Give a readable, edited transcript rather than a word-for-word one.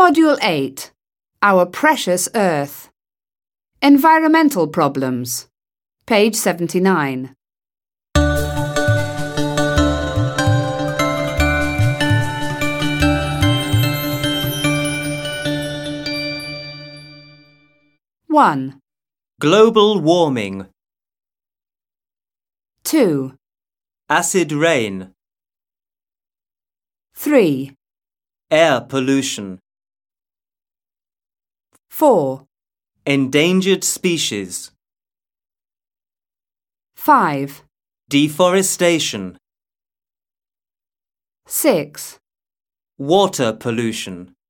Module 8. Our Precious Earth. Environmental Problems. Page 79. One, Global warming. 2, Acid rain. 3, Air pollution. 4, Endangered species. 5, Deforestation. 6, Water pollution.